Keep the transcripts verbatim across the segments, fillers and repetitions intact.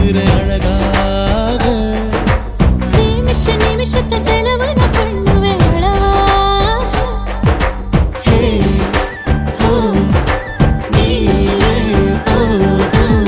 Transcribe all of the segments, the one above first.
சேர்க்கிற அழகாக சேமிச்ச நிமிஷத்தை செலவு நான் பண்ணுவேன் அளவா ஹே ஹோ நீயே போதும்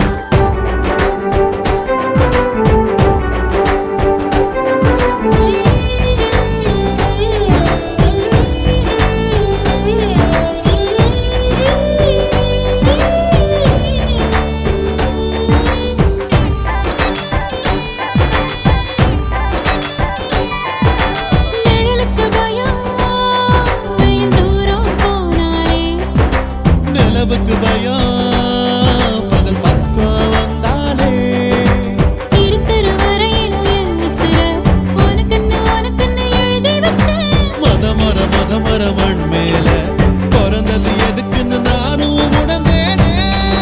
நிழலுக்கு பயம் வெயில் தூரம் போனாலே நிலவுக்கு பயம் பகல் பக்கம் வந்தாலே இருக்கிற வரையில் என் விசிற உனக்குன்னு உனக்குன்னு எழுதி வச்சேன் மதமர மதமர மண் மேல பிறந்தது எதுக்குன்னு நானும் உணர்ந்தேனே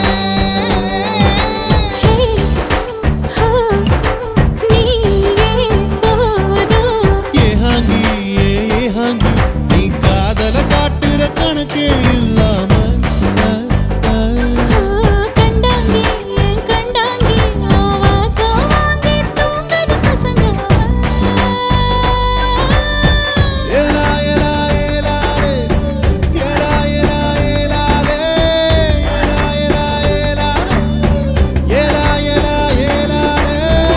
ஹே ஹோ நீயே போதும் ஏஹாங்கி ஏ ஏஹாங்கி நீ காதல காட்டுற கணக்கே இல்லாம அ, அ. ஹோ கண்டாங்கி என் கண்டாங்கி ஆவாசம் வாங்கி தூங்குது பசங்க ஏலா ஏலா ஏலாலே ஏலா ஏலா ஏலாலே ஏலா ஏலா ஏலாலே ஏலா ஏலா ஏலாலே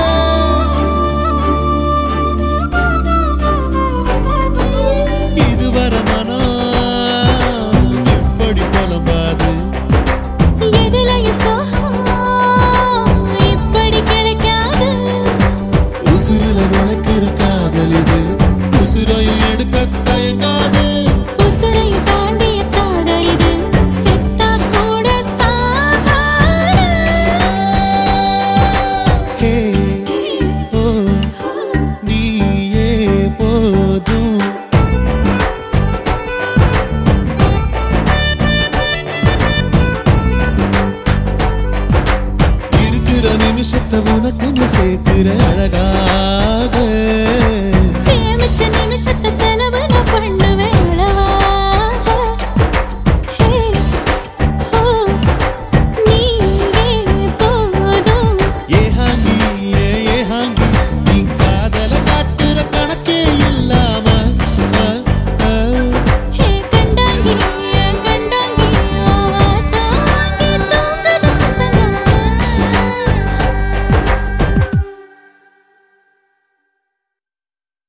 இதுவரை மனம் இப்படி புலம்பாது எதுலயும் சோகம் இப்படி கிடைக்காது உசுருல முளைக்கிற காதல் இது உசுரையும் எடுக்க தயங்காது உசுரையும் தாண்டிய காதல் இது செத்தா கூட சாகாது ஹே ஓ நீயே போதும் இருக்கிற நிமிஷத்தை உனக்குன்னு சேர்க்கிற அழகா